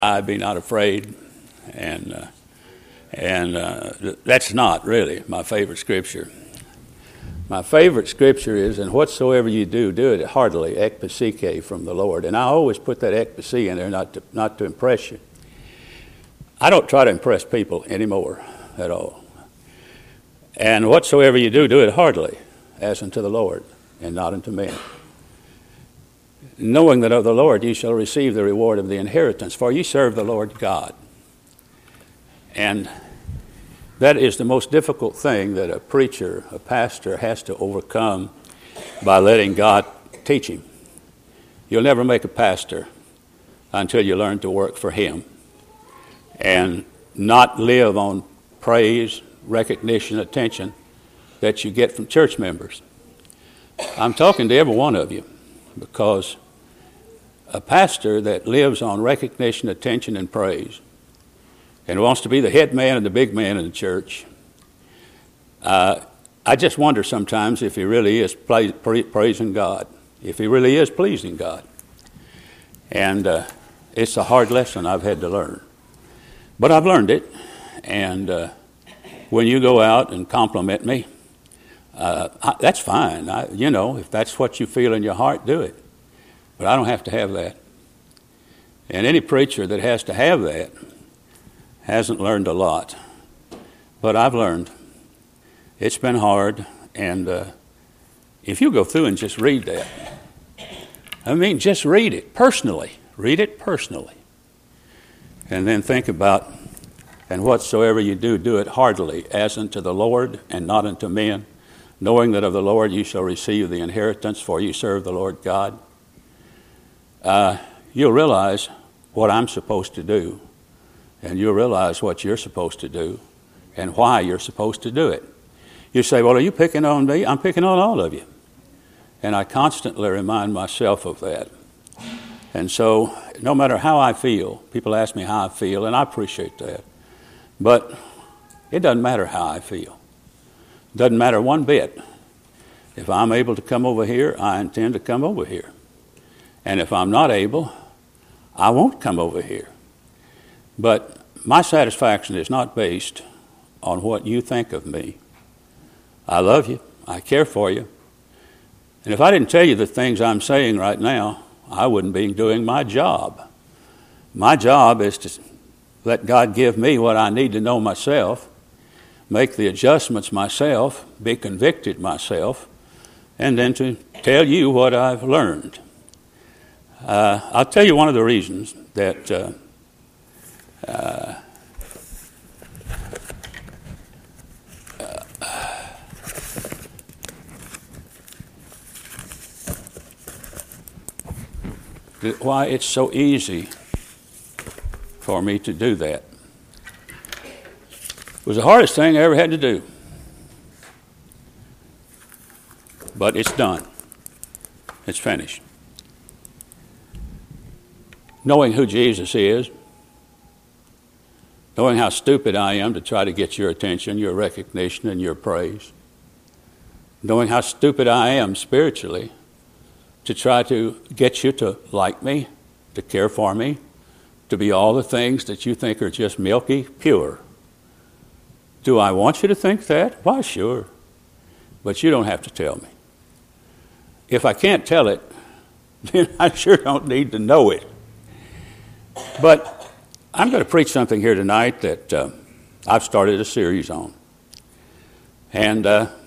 I be not afraid, and that's not really my favorite scripture. My favorite scripture is, "And whatsoever you do, do it heartily," ekpesike, from the Lord. And I always put that ekpesi in there not to impress you. I don't try to impress people anymore at all. "And whatsoever you do, do it heartily, as unto the Lord, and not unto men. Knowing that of the Lord ye shall receive the reward of the inheritance, for ye serve the Lord God." And that is the most difficult thing that a preacher, a pastor, has to overcome by letting God teach him. You'll never make a pastor until you learn to work for Him and not live on praise, recognition, attention that you get from church members. I'm talking to every one of you, because a pastor that lives on recognition, attention, and praise and wants to be the head man and the big man in the church, I just wonder sometimes if he really is praising God, if he really is pleasing God. And it's a hard lesson I've had to learn. But I've learned it, and when you go out and compliment me, that's fine. If that's what you feel in your heart, do it. But I don't have to have that. And any preacher that has to have that hasn't learned a lot. But I've learned. It's been hard. And if you go through and just read that, just read it personally. Read it personally. And then think about, "And whatsoever you do, do it heartily, as unto the Lord, and not unto men, knowing that of the Lord you shall receive the inheritance, for you serve the Lord God." You'll realize what I'm supposed to do, and you'll realize what you're supposed to do and why you're supposed to do it. You say, "Well, are you picking on me?" I'm picking on all of you. And I constantly remind myself of that. And so no matter how I feel, people ask me how I feel, and I appreciate that. But it doesn't matter how I feel. It doesn't matter one bit. If I'm able to come over here, I intend to come over here. And if I'm not able, I won't come over here. But my satisfaction is not based on what you think of me. I love you. I care for you. And if I didn't tell you the things I'm saying right now, I wouldn't be doing my job. My job is to let God give me what I need to know myself, make the adjustments myself, be convicted myself, and then to tell you what I've learned. I'll tell you one of the reasons that why it's so easy for me to do that. It was the hardest thing I ever had to do. But it's done. It's finished. Knowing who Jesus is, knowing how stupid I am to try to get your attention, your recognition, and your praise, knowing how stupid I am spiritually to try to get you to like me, to care for me, to be all the things that you think are just milky pure. Do I want you to think that? Why, sure. But you don't have to tell me. If I can't tell it, then I sure don't need to know it. But I'm going to preach something here tonight that I've started a series on. And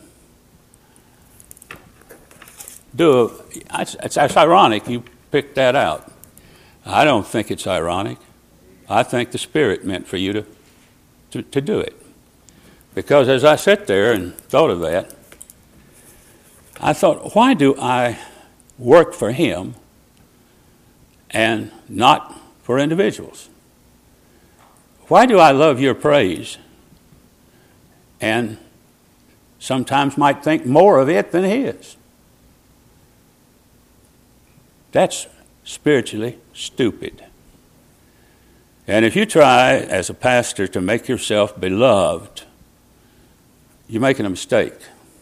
it's ironic you picked that out. I don't think it's ironic. I think the Spirit meant for you to do it. Because as I sat there and thought of that, I thought, why do I work for Him and not for individuals? Why do I love your praise and sometimes might think more of it than His? That's spiritually stupid. And if you try as a pastor to make yourself beloved, you're making a mistake.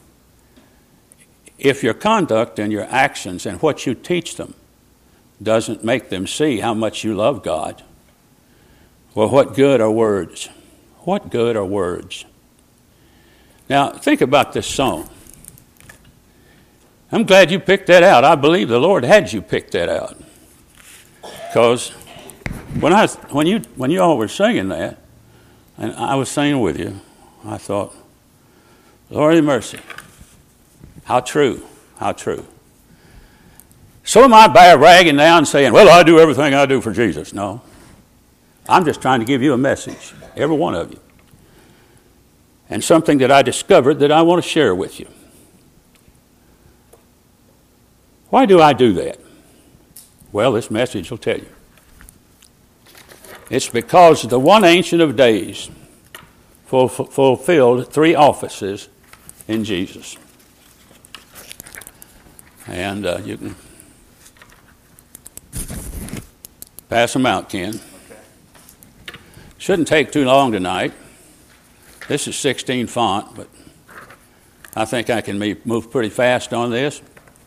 If your conduct and your actions and what you teach them doesn't make them see how much you love God, Well, what good are words? What good are words? Now, think about this song. I'm glad you picked that out. I believe the Lord had you pick that out. Because when you all were singing that, and I was singing with you, I thought, Lord have mercy. How true, how true. So am I bragging now and saying, well, I do everything I do for Jesus. No. I'm just trying to give you a message, every one of you. And something that I discovered that I want to share with you. Why do I do that? Well, this message will tell you. It's because the one Ancient of Days fulfilled 3 offices in Jesus. And you can pass them out, Ken. Shouldn't take too long tonight. This is 16 font, but I think I can move pretty fast on this.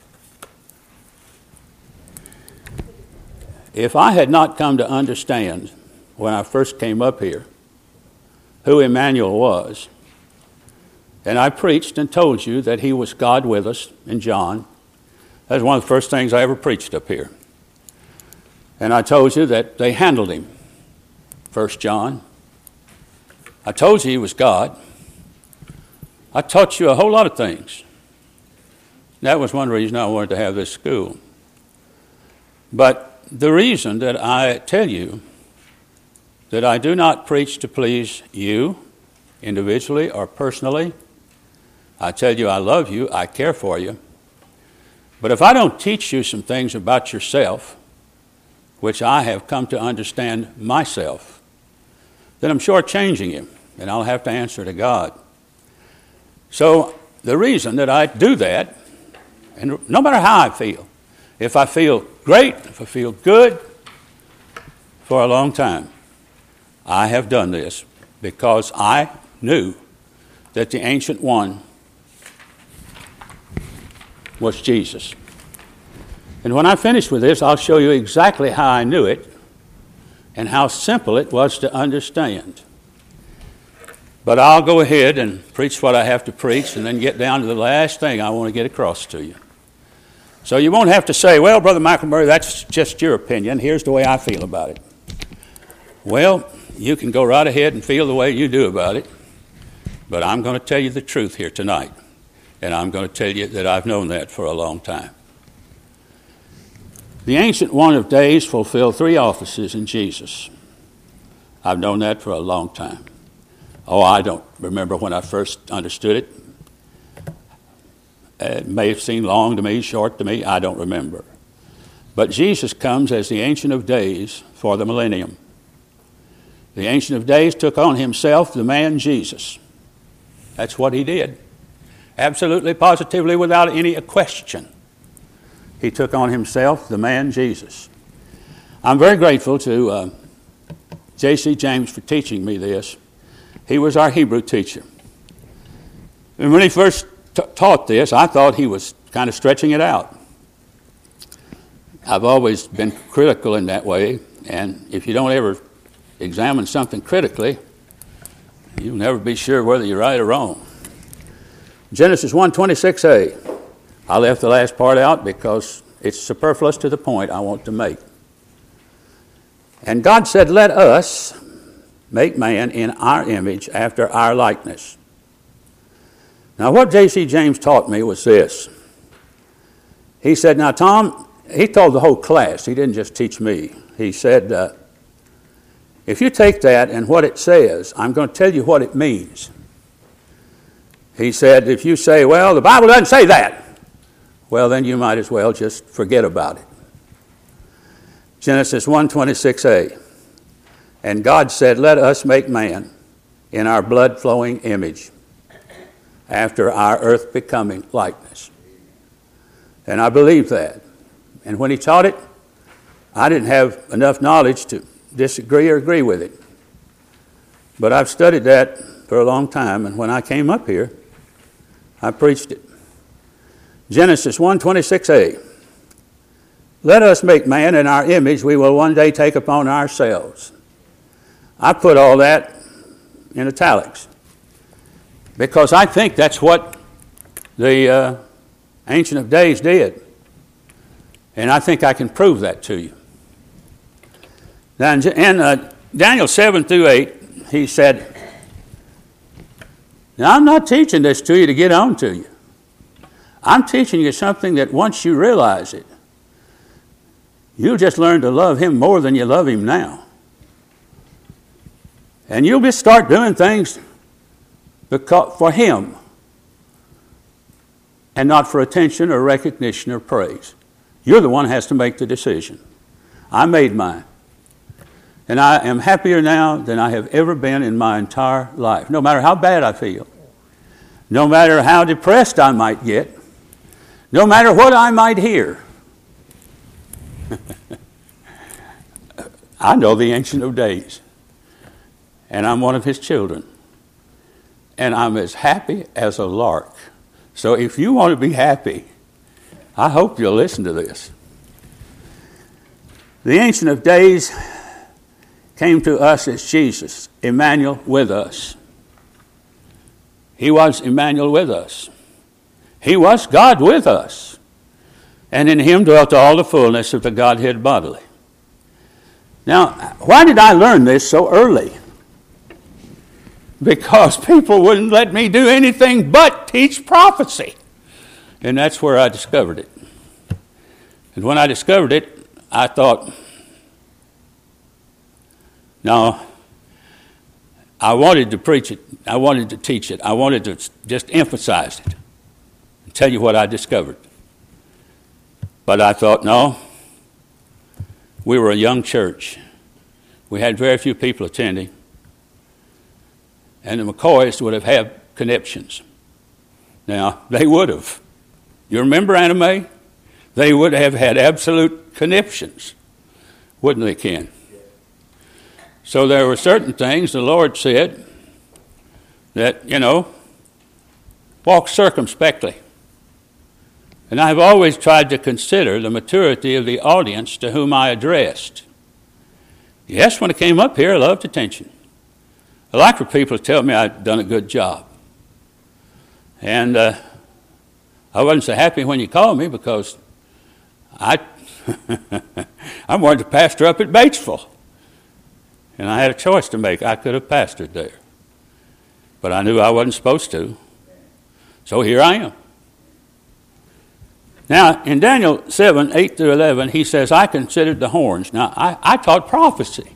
If I had not come to understand when I first came up here who Emmanuel was, and I preached and told you that he was God with us in John, that was one of the first things I ever preached up here. And I told you that they handled him, 1 John. I told you he was God. I taught you a whole lot of things. That was one reason I wanted to have this school. But the reason that I tell you that I do not preach to please you individually or personally, I tell you I love you, I care for you. But if I don't teach you some things about yourself, which I have come to understand myself, then I'm shortchanging you, and I'll have to answer to God. So the reason that I do that, and no matter how I feel, if I feel great, if I feel good, for a long time, I have done this because I knew that the Ancient One was Jesus. And when I finish with this, I'll show you exactly how I knew it and how simple it was to understand. But I'll go ahead and preach what I have to preach and then get down to the last thing I want to get across to you. So you won't have to say, well, Brother Michael Murray, that's just your opinion. Here's the way I feel about it. Well, you can go right ahead and feel the way you do about it. But I'm going to tell you the truth here tonight. And I'm going to tell you that I've known that for a long time. The Ancient One of Days fulfilled 3 offices in Jesus. I've known that for a long time. Oh, I don't remember when I first understood it. It may have seemed long to me, short to me, I don't remember. But Jesus comes as the Ancient of Days for the millennium. The Ancient of Days took on himself the man Jesus. That's what he did. Absolutely, positively, without any question. He took on himself the man Jesus. I'm very grateful to J.C. James for teaching me this. He was our Hebrew teacher. And when he first taught this, I thought he was kind of stretching it out. I've always been critical in that way, and if you don't ever examine something critically, you'll never be sure whether you're right or wrong. Genesis 1:26a. I left the last part out because it's superfluous to the point I want to make. And God said, let us make man in our image after our likeness. Now what J.C. James taught me was this. He said, now Tom, he told the whole class, he didn't just teach me. He said, if you take that and what it says, I'm going to tell you what it means. He said, if you say, well, the Bible doesn't say that, well, then you might as well just forget about it. Genesis 1:26a. And God said, let us make man in our blood-flowing image, after our earth-becoming likeness. And I believe that. And when he taught it, I didn't have enough knowledge to disagree or agree with it. But I've studied that for a long time, and when I came up here, I preached it. Genesis 1:26a. Let us make man in our image we will one day take upon ourselves. I put all that in italics because I think that's what the Ancient of Days did. And I think I can prove that to you. Now, in Daniel 7 through 8, he said, now I'm not teaching this to you to get on to you. I'm teaching you something that once you realize it, you'll just learn to love him more than you love him now. And you'll just start doing things for him and not for attention or recognition or praise. You're the one who has to make the decision. I made mine. And I am happier now than I have ever been in my entire life, no matter how bad I feel, no matter how depressed I might get, no matter what I might hear. I know the Ancient of Days, and I'm one of his children, and I'm as happy as a lark. So if you want to be happy, I hope you'll listen to this. The Ancient of Days came to us as Jesus, Emmanuel with us. He was Emmanuel with us. He was God with us. And in him dwelt all the fullness of the Godhead bodily. Now, why did I learn this so early? Because people wouldn't let me do anything but teach prophecy. And that's where I discovered it. And when I discovered it, I thought, no, I wanted to preach it. I wanted to teach it. I wanted to just emphasize it and tell you what I discovered. But I thought, no, we were a young church. We had very few people attending. And the McCoys would have had conniptions. Now, they would have. You remember Anna Mae? They would have had absolute conniptions, wouldn't they, Ken? So there were certain things the Lord said that, walk circumspectly. And I have always tried to consider the maturity of the audience to whom I addressed. Yes, when I came up here, I loved attention. I like for people to tell me I'd done a good job. And I wasn't so happy when you called me because I wanted to pastor up at Batesville. And I had a choice to make. I could have pastored there. But I knew I wasn't supposed to. So here I am. Now, in Daniel 7, 8 through 11, he says, I considered the horns. Now, I taught prophecy.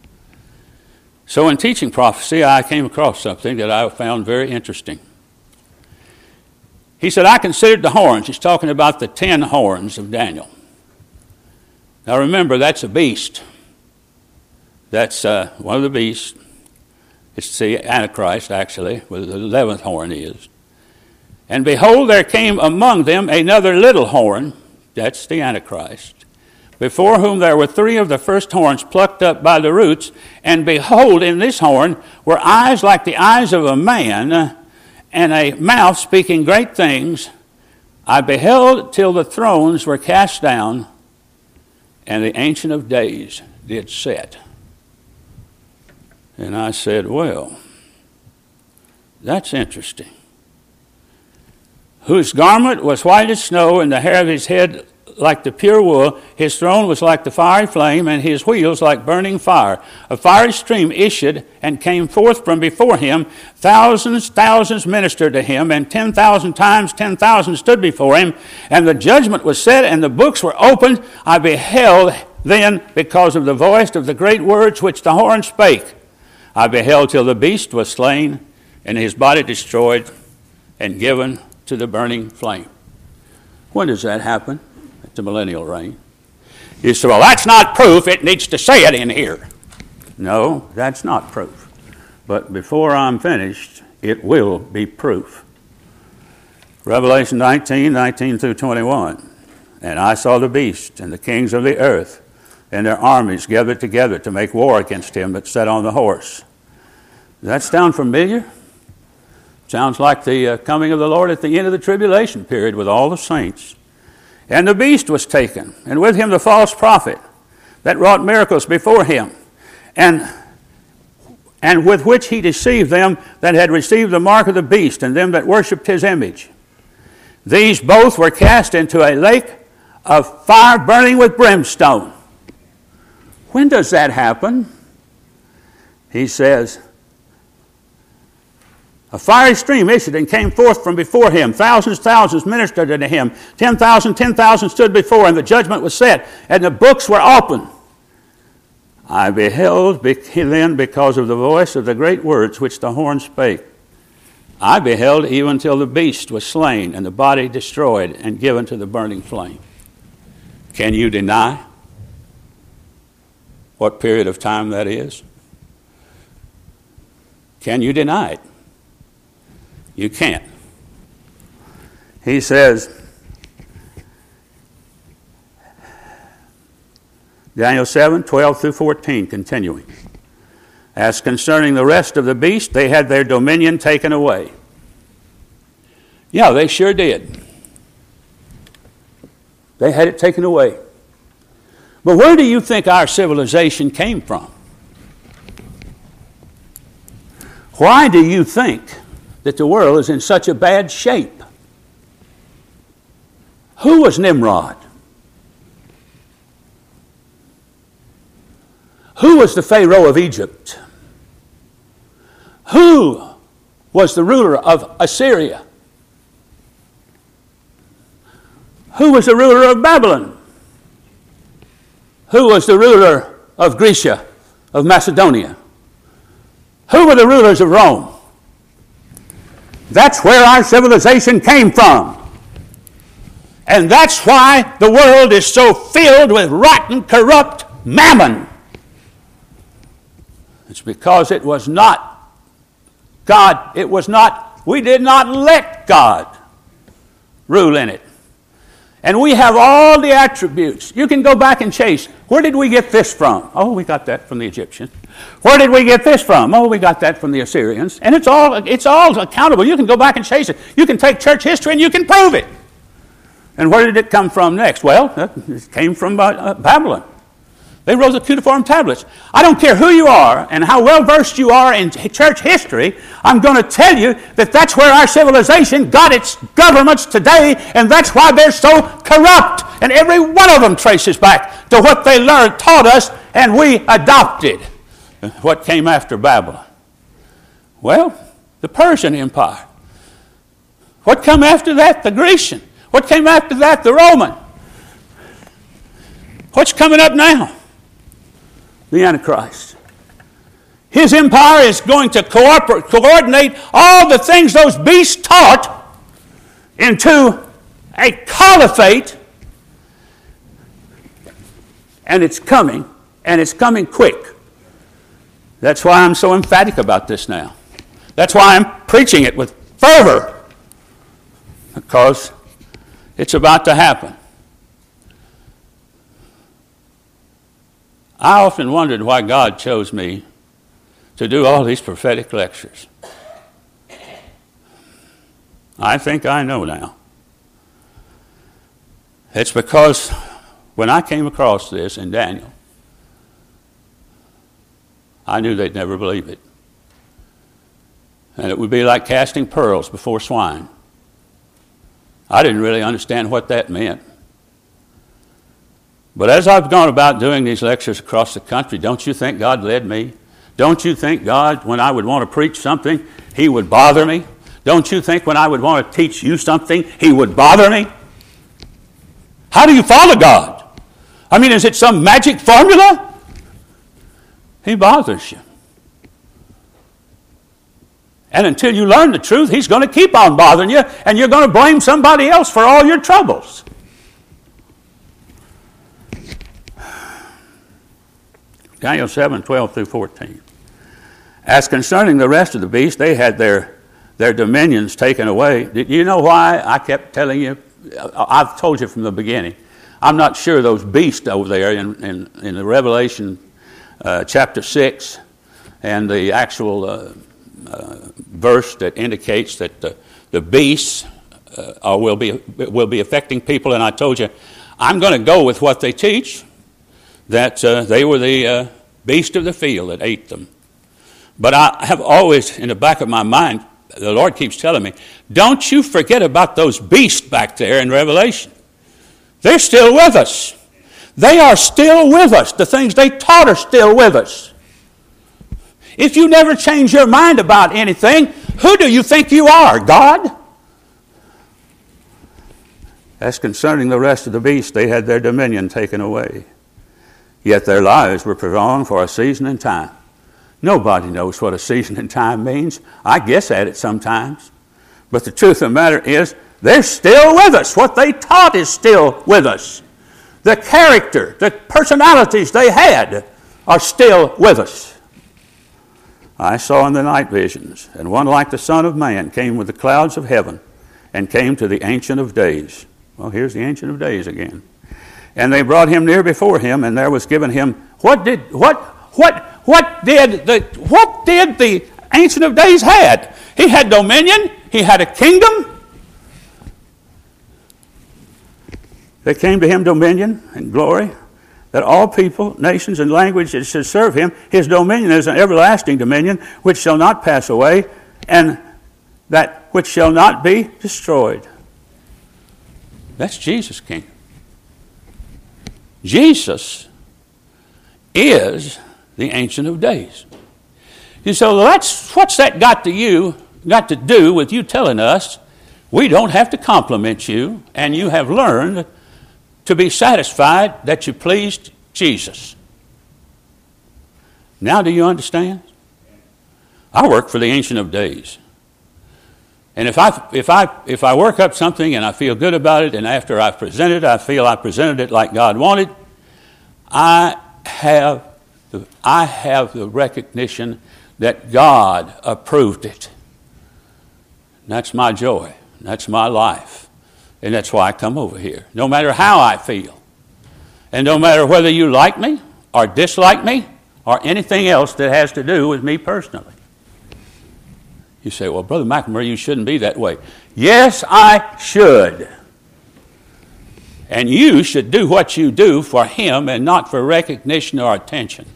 So in teaching prophecy, I came across something that I found very interesting. He said, I considered the horns. He's talking about the 10 horns of Daniel. Now remember, that's a beast. That's one of the beasts. It's the Antichrist, actually, where the 11th horn is. And behold, there came among them another little horn. That's the Antichrist. Before whom there were 3 of the first horns plucked up by the roots. And behold, in this horn were eyes like the eyes of a man, and a mouth speaking great things. I beheld till the thrones were cast down, and the Ancient of Days did sit. And I said, well, that's interesting. Whose garment was white as snow, and the hair of his head like the pure wool. His throne was like the fiery flame, and his wheels like burning fire. A fiery stream issued and came forth from before him. Thousands ministered to him, and 10,000 times 10,000 stood before him. And the judgment was set, and the books were opened. I beheld then, because of the voice of the great words which the horn spake. I beheld till the beast was slain, and his body destroyed, and given to the burning flame. When does that happen? At the millennial reign. You say, well, that's not proof. It needs to say it in here. No, that's not proof. But before I'm finished, it will be proof. Revelation 19 through 21. And I saw the beast and the kings of the earth and their armies gathered together to make war against him that sat on the horse. Does that sound familiar? Sounds like the coming of the Lord at the end of the tribulation period with all the saints. And the beast was taken, and with him the false prophet that wrought miracles before him. And and with which he deceived them that had received the mark of the beast, and them that worshipped his image. These both were cast into a lake of fire burning with brimstone. When does that happen? He says, a fiery stream issued and came forth from before him. Thousands ministered unto him. 10,000 stood before him. The judgment was set, and the books were opened. I beheld then because of the voice of the great words which the horn spake. I beheld even till the beast was slain, and the body destroyed and given to the burning flame. Can you deny what period of time that is? Can you deny it? You can't. He says, Daniel 7, 12 through 14, continuing. As concerning the rest of the beast, they had their dominion taken away. Yeah, they sure did. They had it taken away. But where do you think our civilization came from? Why do you think that the world is in such a bad shape? Who was Nimrod? Who was the Pharaoh of Egypt? Who was the ruler of Assyria? Who was the ruler of Babylon? Who was the ruler of Grecia, of Macedonia? Who were the rulers of Rome? That's where our civilization came from. And that's why the world is so filled with rotten, corrupt mammon. It's because it was not God. We did not let God rule in it. And we have all the attributes. You can go back and chase. Where did we get this from? Oh, we got that from the Egyptians. Where did we get this from? Oh, we got that from the Assyrians. And it's all accountable. You can go back and chase it. You can take church history and you can prove it. And where did it come from next? Well, it came from Babylon. They wrote the cuneiform tablets. I don't care who you are and how well versed you are in church history, I'm going to tell you that that's where our civilization got its governments today, and that's why they're so corrupt. And every one of them traces back to what they learned, taught us, and we adopted. What came after Babylon? Well, the Persian Empire. What came after that? The Grecian. What came after that? The Roman. What's coming up now? The Antichrist. His empire is going to coordinate all the things those beasts taught into a caliphate, and it's coming quick. That's why I'm so emphatic about this now. That's why I'm preaching it with fervor, because it's about to happen. I often wondered why God chose me to do all these prophetic lectures. I think I know now. It's because when I came across this in Daniel, I knew they'd never believe it. And it would be like casting pearls before swine. I didn't really understand what that meant. But as I've gone about doing these lectures across the country, don't you think God led me? Don't you think God, when I would want to preach something, He would bother me? Don't you think when I would want to teach you something, He would bother me? How do you follow God? I mean, is it some magic formula? He bothers you. And until you learn the truth, He's going to keep on bothering you, and you're going to blame somebody else for all your troubles. Daniel 7, 12 through 14. As concerning the rest of the beasts, they had their dominions taken away. Did you know why I kept telling you? I've told you from the beginning. I'm not sure those beasts over there in the Revelation chapter 6 and the actual verse that indicates that the beasts will be affecting people. And I told you, I'm going to go with what they teach, that they were the beast of the field that ate them. But I have always, in the back of my mind, the Lord keeps telling me, don't you forget about those beasts back there in Revelation. They're still with us. They are still with us. The things they taught are still with us. If you never change your mind about anything, who do you think you are? God? As concerning the rest of the beasts, they had their dominion taken away. Yet their lives were prolonged for a season and time. Nobody knows what a season and time means. I guess at it sometimes. But the truth of the matter is, they're still with us. What they taught is still with us. The character, the personalities they had are still with us. I saw in the night visions, and one like the Son of Man came with the clouds of heaven and came to the Ancient of Days. Well, here's the Ancient of Days again. And they brought him near before him, and there was given him, what did the Ancient of Days had? He had dominion. He had a kingdom. There came to him dominion and glory, that all people, nations, and languages should serve him. His dominion is an everlasting dominion which shall not pass away, and that which shall not be destroyed. That's Jesus' kingdom. Jesus is the Ancient of Days. And so what's that got to do with you telling us we don't have to compliment you, and you have learned to be satisfied that you pleased Jesus? Now do you understand? I work for the Ancient of Days. And if I work up something and I feel good about it, and after I've presented, I feel I presented it like God wanted, I have the recognition that God approved it. And that's my joy. That's my life. And that's why I come over here, no matter how I feel. And no matter whether you like me or dislike me or anything else that has to do with me personally. You say, well, Brother McNamara, you shouldn't be that way. Yes, I should. And you should do what you do for him and not for recognition or attention.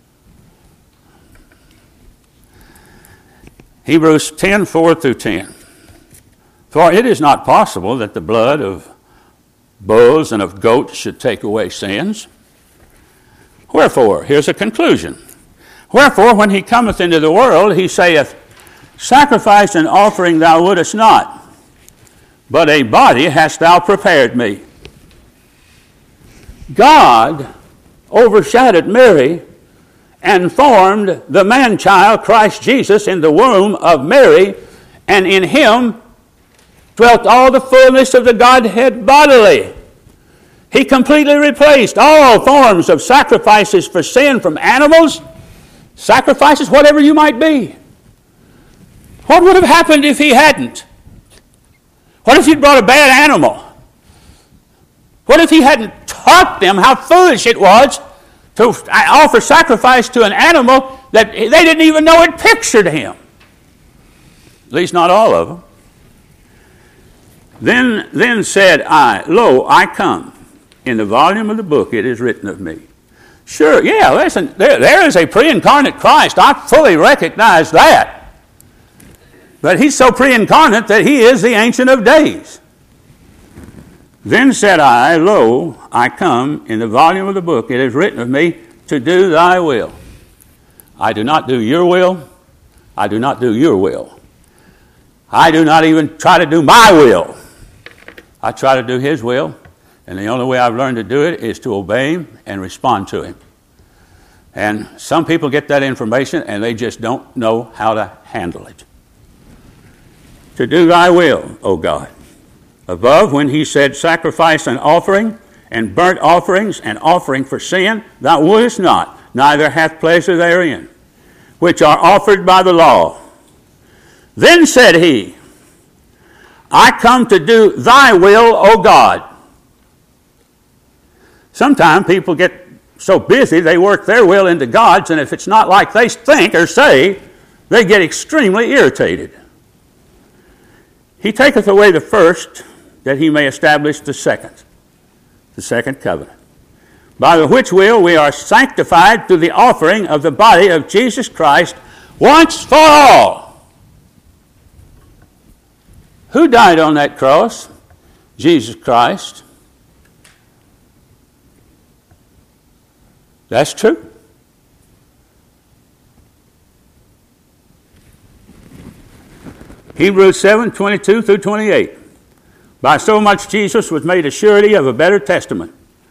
Hebrews 10:4-10. For it is not possible that the blood of bulls and of goats should take away sins. Wherefore, here's a conclusion. Wherefore, when he cometh into the world, he saith, Sacrifice and offering thou wouldest not, but a body hast thou prepared me. God overshadowed Mary and formed the man-child, Christ Jesus, in the womb of Mary, and in him dwelt all the fullness of the Godhead bodily. He completely replaced all forms of sacrifices for sin from animals, sacrifices, whatever you might be. What would have happened if he hadn't? What if he'd brought a bad animal? What if he hadn't taught them how foolish it was to offer sacrifice to an animal that they didn't even know it pictured him? At least not all of them. Then said I, Lo, I come. In the volume of the book it is written of me. Sure, yeah, listen, there is a pre-incarnate Christ. I fully recognize that. But he's so pre-incarnate that he is the Ancient of Days. Then said I, Lo, I come. In the volume of the book it is written of me to do thy will. I do not do your will. I do not do your will. I do not even try to do my will. I try to do his will, and the only way I've learned to do it is to obey him and respond to him. And some people get that information and they just don't know how to handle it. To do thy will, O God. Above, when he said, Sacrifice and offering, and burnt offerings, and offering for sin, thou wouldest not, neither hath pleasure therein, which are offered by the law. Then said he, I come to do thy will, O God. Sometimes people get so busy they work their will into God's, and if it's not like they think or say, they get extremely irritated. He taketh away the first, that he may establish the second covenant, by the which will we are sanctified through the offering of the body of Jesus Christ Once for all. Who died on that cross? Jesus Christ. That's true. Hebrews 7:22 through 28. By so much Jesus was made a surety of a better testament.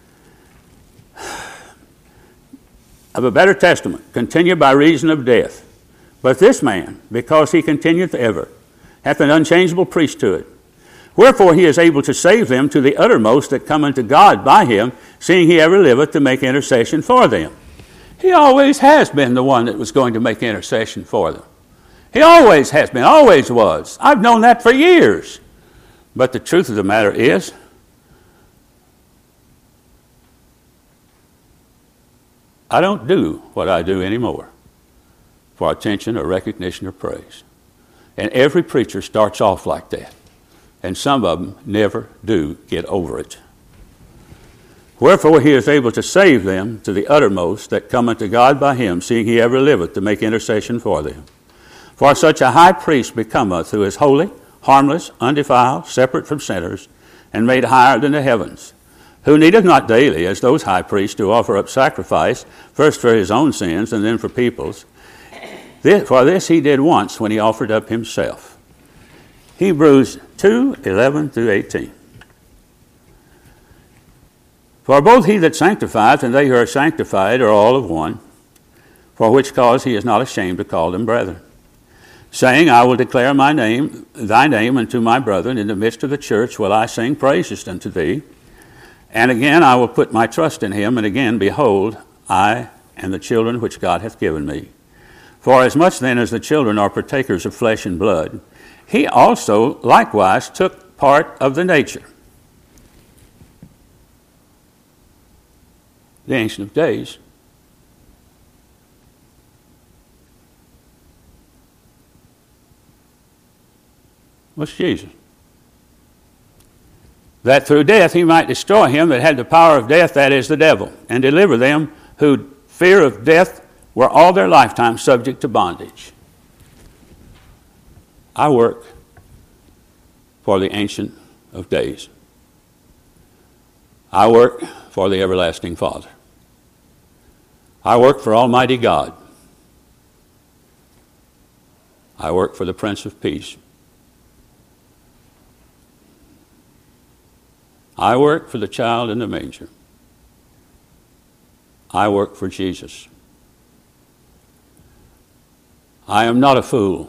Continued by reason of death. But this man, because he continueth ever, hath an unchangeable priesthood. Wherefore he is able to save them to the uttermost that come unto God by him, seeing he ever liveth to make intercession for them. He always has been the one that was going to make intercession for them. He always has been, always was. I've known that for years. But the truth of the matter is, I don't do what I do anymore for attention or recognition or praise. And every preacher starts off like that. And some of them never do get over it. Wherefore he is able to save them to the uttermost that come unto God by him, seeing he ever liveth to make intercession for them. For such a high priest becometh, who is holy, harmless, undefiled, separate from sinners, and made higher than the heavens, who needeth not daily, as those high priests, to offer up sacrifice, first for his own sins and then for people's. For this he did once when he offered up himself. Hebrews 2:11 through 18. For both he that sanctifieth and they who are sanctified are all of one, for which cause he is not ashamed to call them brethren, saying, I will declare thy name unto my brethren. In the midst of the church will I sing praises unto thee. And again I will put my trust in him. And again, behold, I and the children which God hath given me. For as much then as the children are partakers of flesh and blood, he also likewise took part of the nature. The Ancient of Days. Was Jesus. That through death he might destroy him that had the power of death, that is, the devil, and deliver them who fear of death were all their lifetime subject to bondage. I work for the Ancient of Days. I work for the Everlasting Father. I work for Almighty God. I work for the Prince of Peace. I work for the child in the manger. I work for Jesus. I am not a fool.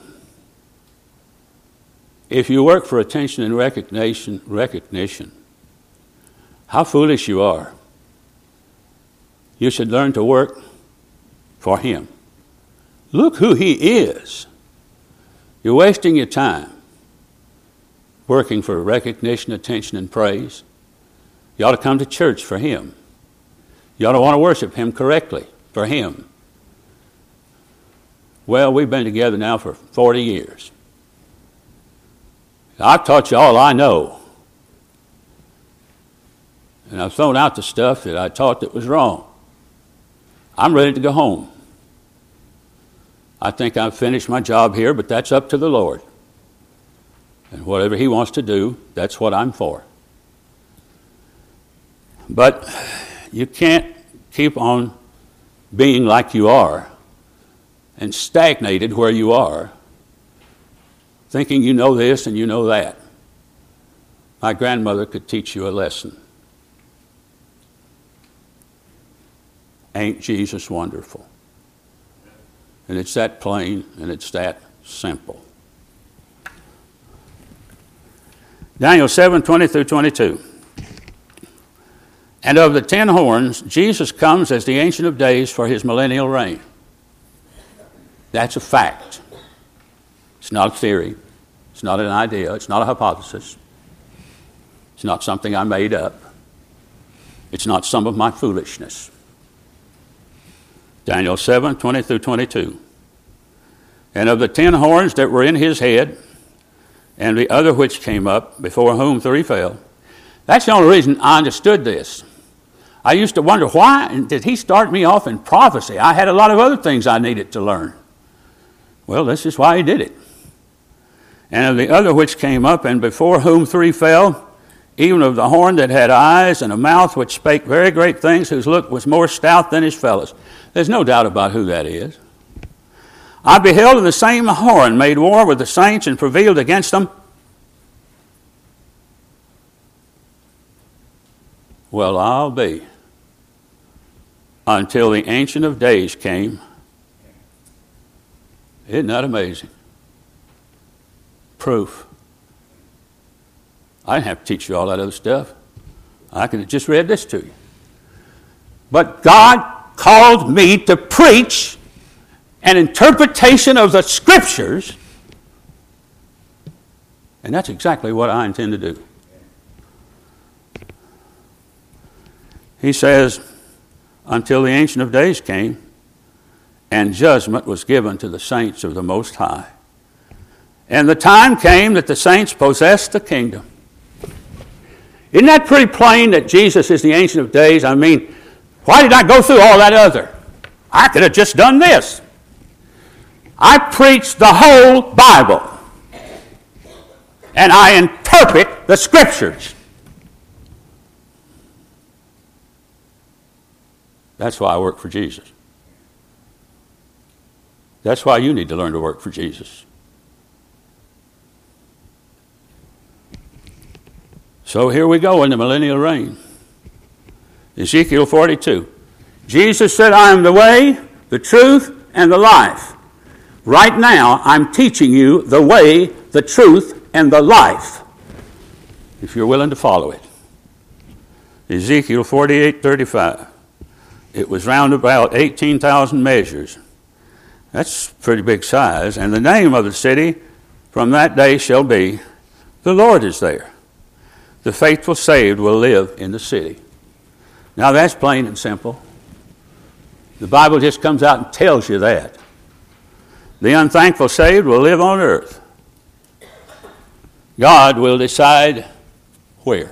If you work for attention and recognition, how foolish you are. You should learn to work for him. Look who he is. You're wasting your time working for recognition, attention, and praise. You ought to come to church for him. You ought to want to worship him correctly for him. Well, we've been together now for 40 years. I've taught you all I know. And I've thrown out the stuff that I taught that was wrong. I'm ready to go home. I think I've finished my job here, but that's up to the Lord. And whatever he wants to do, that's what I'm for. But you can't keep on being like you are and stagnated where you are, thinking you know this and you know that. My grandmother could teach you a lesson. Ain't Jesus wonderful? And it's that plain and it's that simple. Daniel 7:20 through 22. And of the 10 horns, Jesus comes as the Ancient of Days for his millennial reign. That's a fact. It's not a theory. It's not an idea. It's not a hypothesis. It's not something I made up. It's not some of my foolishness. Daniel 7:20 through 22. And of the 10 horns that were in his head, and the other which came up, before whom 3 fell. That's the only reason I understood this. I used to wonder, why did he start me off in prophecy? I had a lot of other things I needed to learn. Well, this is why he did it. And of the other which came up, and before whom 3 fell, even of the horn that had eyes and a mouth which spake very great things, whose look was more stout than his fellows. There's no doubt about who that is. I beheld, and the same horn made war with the saints and prevailed against them. Well, I'll be until the Ancient of Days came. Isn't that amazing? Proof. I didn't have to teach you all that other stuff. I could have just read this to you. But God called me to preach an interpretation of the Scriptures, and that's exactly what I intend to do. He says, until the Ancient of Days came, and judgment was given to the saints of the Most High. And the time came that the saints possessed the kingdom. Isn't that pretty plain that Jesus is the Ancient of Days? I mean, why did I go through all that other? I could have just done this. I preach the whole Bible. And I interpret the Scriptures. That's why I work for Jesus. That's why you need to learn to work for Jesus. So here we go in the millennial reign. Ezekiel 42. Jesus said, I am the way, the truth, and the life. Right now, I'm teaching you the way, the truth, and the life, if you're willing to follow it. Ezekiel 48:35. It was round about 18,000 measures. That's pretty big size. And the name of the city from that day shall be, the Lord is there. The faithful saved will live in the city. Now that's plain and simple. The Bible just comes out and tells you that. The unthankful saved will live on earth. God will decide where.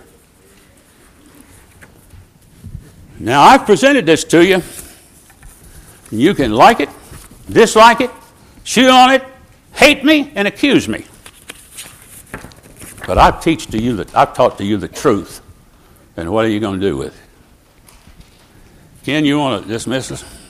Now I've presented this to you. You can like it, dislike it, chew on it, hate me, and accuse me. But I've taught to you the truth. And what are you going to do with it? Ken, you want to dismiss us?